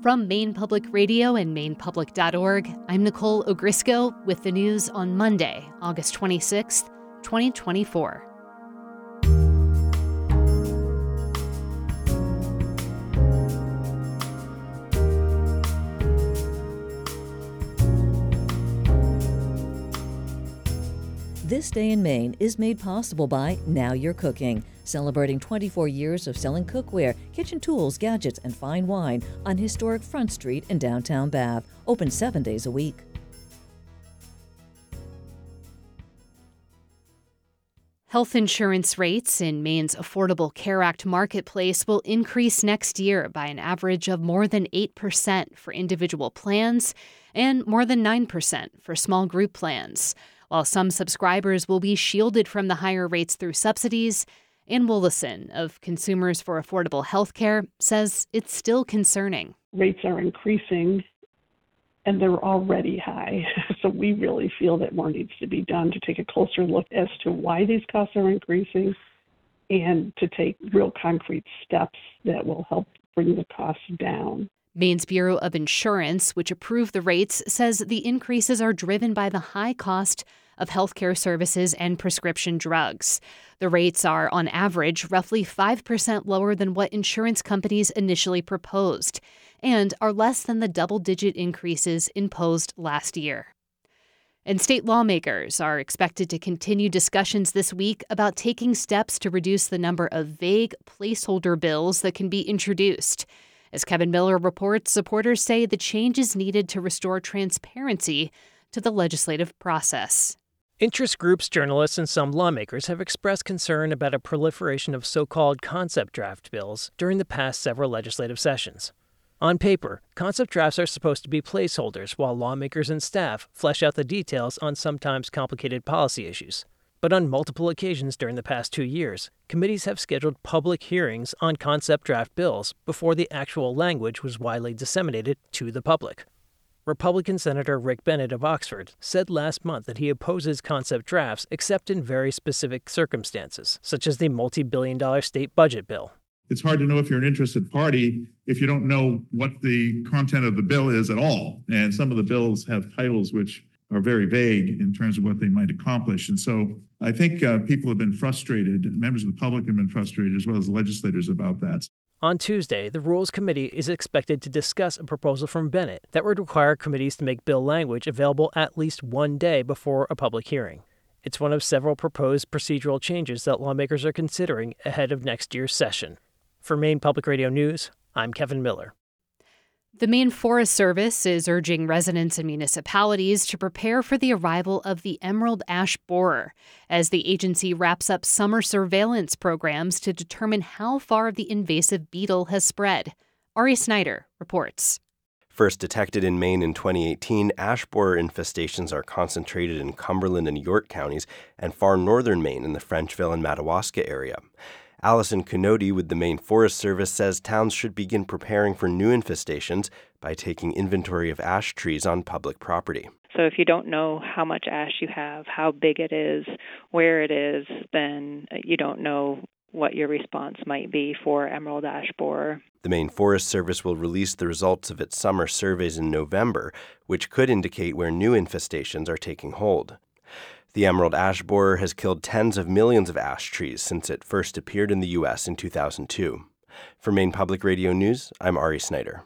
From Maine Public Radio and mainepublic.org, I'm Nicole Ogrisco with the news on Monday, August 26th, 2024. This Day in Maine is made possible by Now You're Cooking, celebrating 24 years of selling cookware, kitchen tools, gadgets, and fine wine on historic Front Street in downtown Bath, open 7 days a week. Health insurance rates in Maine's Affordable Care Act marketplace will increase next year by an average of more than 8% for individual plans and more than 9% for small group plans. While some subscribers will be shielded from the higher rates through subsidies, Ann Woolison of Consumers for Affordable Health Care says it's still concerning. Rates are increasing, and they're already high. So we really feel that more needs to be done to take a closer look as to why these costs are increasing and to take real concrete steps that will help bring the costs down. Maine's Bureau of Insurance, which approved the rates, says the increases are driven by the high cost of healthcare services and prescription drugs. The rates are, on average, roughly 5% lower than what insurance companies initially proposed, and are less than the double-digit increases imposed last year. And state lawmakers are expected to continue discussions this week about taking steps to reduce the number of vague placeholder bills that can be introduced. As Kevin Miller reports, supporters say the change is needed to restore transparency to the legislative process. Interest groups, journalists, and some lawmakers have expressed concern about a proliferation of so-called concept draft bills during the past several legislative sessions. On paper, concept drafts are supposed to be placeholders while lawmakers and staff flesh out the details on sometimes complicated policy issues. But on multiple occasions during the past 2 years, committees have scheduled public hearings on concept draft bills before the actual language was widely disseminated to the public. Republican Senator Rick Bennett of Oxford said last month that he opposes concept drafts except in very specific circumstances, such as the multi-billion-dollar state budget bill. It's hard to know if you're an interested party if you don't know what the content of the bill is at all. And some of the bills have titles which are very vague in terms of what they might accomplish. And so I think people have been frustrated, members of the public have been frustrated, as well as legislators about that. On Tuesday, the Rules Committee is expected to discuss a proposal from Bennett that would require committees to make bill language available at least 1 day before a public hearing. It's one of several proposed procedural changes that lawmakers are considering ahead of next year's session. For Maine Public Radio News, I'm Kevin Miller. The Maine Forest Service is urging residents and municipalities to prepare for the arrival of the emerald ash borer as the agency wraps up summer surveillance programs to determine how far the invasive beetle has spread. Ari Snyder reports. First detected in Maine in 2018, ash borer infestations are concentrated in Cumberland and York counties and far northern Maine in the Frenchville and Madawaska area. Allison Canody with the Maine Forest Service says towns should begin preparing for new infestations by taking inventory of ash trees on public property. So if you don't know how much ash you have, how big it is, where it is, then you don't know what your response might be for emerald ash borer. The Maine Forest Service will release the results of its summer surveys in November, which could indicate where new infestations are taking hold. The emerald ash borer has killed tens of millions of ash trees since it first appeared in the U.S. in 2002. For Maine Public Radio News, I'm Ari Snyder.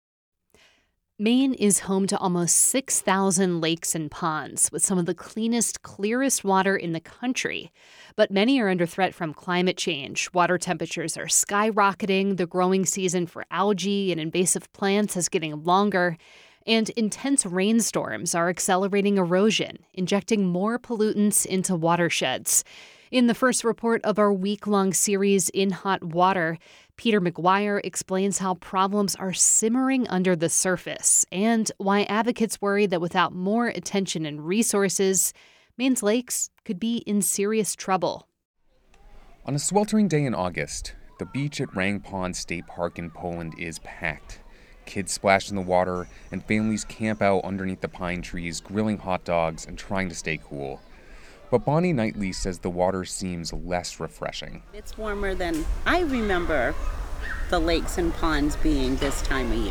Maine is home to almost 6,000 lakes and ponds, with some of the cleanest, clearest water in the country. But many are under threat from climate change. Water temperatures are skyrocketing, the growing season for algae and invasive plants is getting longer, and intense rainstorms are accelerating erosion, injecting more pollutants into watersheds. In the first report of our week-long series, In Hot Water, Peter McGuire explains how problems are simmering under the surface and why advocates worry that without more attention and resources, Maine's lakes could be in serious trouble. On a sweltering day in August, the beach at Rang Pond State Park in Poland is packed. Kids splash in the water, and families camp out underneath the pine trees, grilling hot dogs and trying to stay cool. But Bonnie Knightley says the water seems less refreshing. It's warmer than I remember the lakes and ponds being this time of year.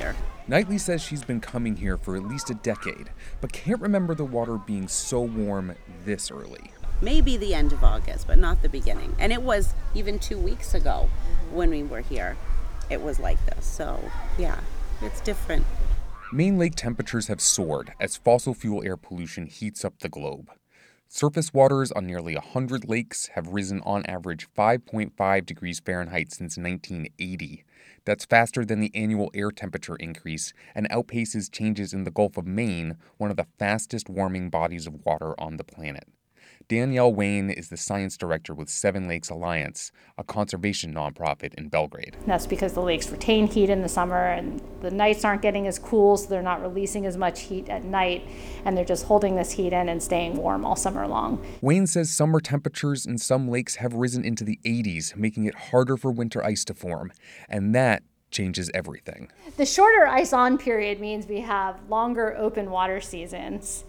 Knightley says she's been coming here for at least a decade, but can't remember the water being so warm this early. Maybe the end of August, but not the beginning. And it was even 2 weeks ago when we were here, it was like this. So, yeah, it's different. Maine lake temperatures have soared as fossil fuel air pollution heats up the globe. Surface waters on nearly 100 lakes have risen on average 5.5 degrees Fahrenheit since 1980. That's faster than the annual air temperature increase and outpaces changes in the Gulf of Maine, one of the fastest warming bodies of water on the planet. Danielle Wayne is the science director with Seven Lakes Alliance, a conservation nonprofit in Belgrade. That's because the lakes retain heat in the summer and the nights aren't getting as cool, so they're not releasing as much heat at night, and they're just holding this heat in and staying warm all summer long. Wayne says summer temperatures in some lakes have risen into the 80s, making it harder for winter ice to form, and that changes everything. The shorter ice-on period means we have longer open water seasons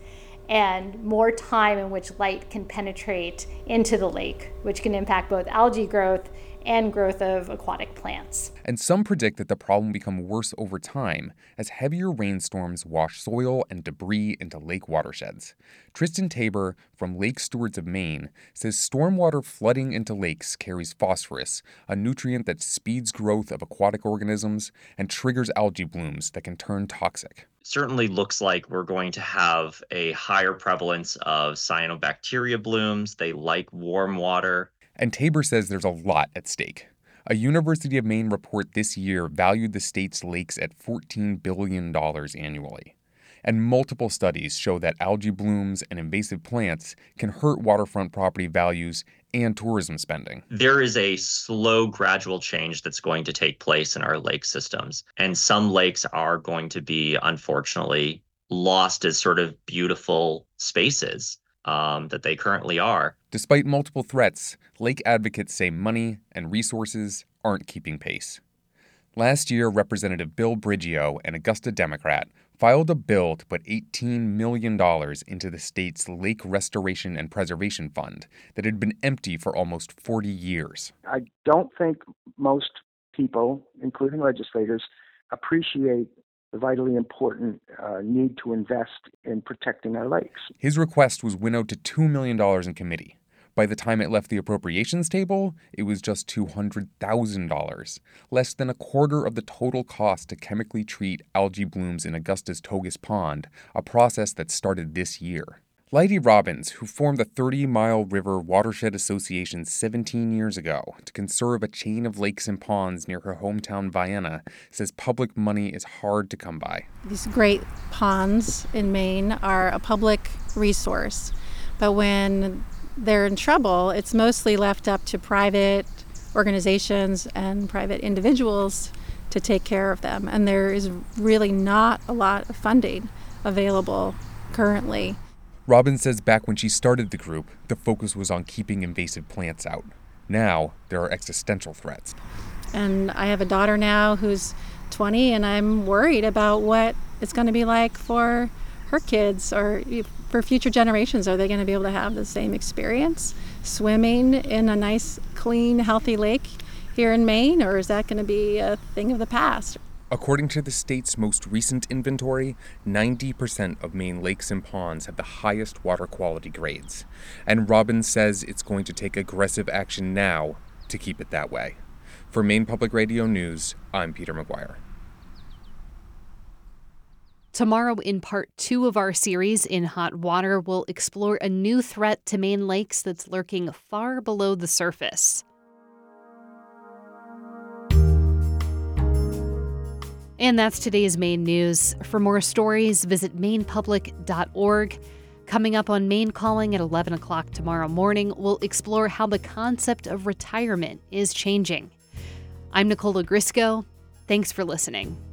and more time in which light can penetrate into the lake, which can impact both algae growth and growth of aquatic plants. And some predict that the problem will become worse over time as heavier rainstorms wash soil and debris into lake watersheds. Tristan Tabor from Lake Stewards of Maine says stormwater flooding into lakes carries phosphorus, a nutrient that speeds growth of aquatic organisms and triggers algae blooms that can turn toxic. Certainly looks like we're going to have a higher prevalence of cyanobacteria blooms. They like warm water. And Tabor says there's a lot at stake. A University of Maine report this year valued the state's lakes at $14 billion annually. And multiple studies show that algae blooms and invasive plants can hurt waterfront property values and tourism spending. There is a slow, gradual change that's going to take place in our lake systems. And some lakes are going to be, unfortunately, lost as sort of beautiful spaces that they currently are. Despite multiple threats, lake advocates say money and resources aren't keeping pace. Last year, Representative Bill Briggio, an Augusta Democrat, filed a bill to put $18 million into the state's Lake Restoration and Preservation Fund that had been empty for almost 40 years. I don't think most people, including legislators, appreciate the vitally important need to invest in protecting our lakes. His request was winnowed to $2 million in committee. By the time it left the appropriations table, it was just $200,000, less than a quarter of the total cost to chemically treat algae blooms in Augusta's Togus Pond, a process that started this year. Leidy Robbins, who formed the 30 Mile River Watershed Association 17 years ago to conserve a chain of lakes and ponds near her hometown Vienna, says public money is hard to come by. These great ponds in Maine are a public resource, but when they're in trouble, it's mostly left up to private organizations and private individuals to take care of them. And there is really not a lot of funding available currently. Robbins says back when she started the group, the focus was on keeping invasive plants out. Now, there are existential threats. And I have a daughter now who's 20, and I'm worried about what it's going to be like for her kids or for future generations. Are they going to be able to have the same experience swimming in a nice, clean, healthy lake here in Maine, or is that going to be a thing of the past? According to the state's most recent inventory, 90% of Maine lakes and ponds have the highest water quality grades. And Robbins says it's going to take aggressive action now to keep it that way. For Maine Public Radio News, I'm Peter McGuire. Tomorrow, in part 2 of our series, In Hot Water, we'll explore a new threat to Maine lakes that's lurking far below the surface. And that's today's Maine News. For more stories, visit mainepublic.org. Coming up on Maine Calling at 11 o'clock tomorrow morning, we'll explore how the concept of retirement is changing. I'm Nicola Grisco. Thanks for listening.